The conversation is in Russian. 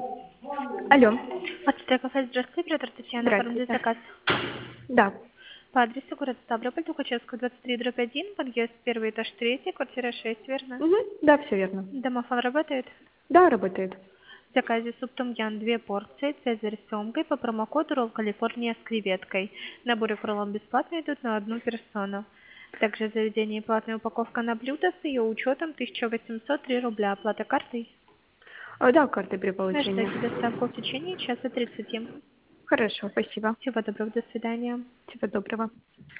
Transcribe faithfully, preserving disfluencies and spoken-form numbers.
Алло. Отель кафе, здравствуйте, оператор Татьяна, оформить Здравствуйте. заказ. Да. По адресу город Ставрополь, Тухачевская, двадцать три, дробь один, подъезд, первый этаж, третий, квартира шесть, верно? Угу. Да, все верно. Домофон работает? Да, работает. В заказе суп том-ям две порции, цезарь с семгой по промокоду Ролл Калифорния с креветкой. Наборы крылом бесплатно идут на одну персону. Также в заведении платная упаковка на блюдо с ее учетом тысяча восемьсот три рубля. Оплата картой. А, да, карты при получении. Ждите доставку в течение часа тридцати. Хорошо, спасибо. Всего доброго, до свидания. Всего доброго.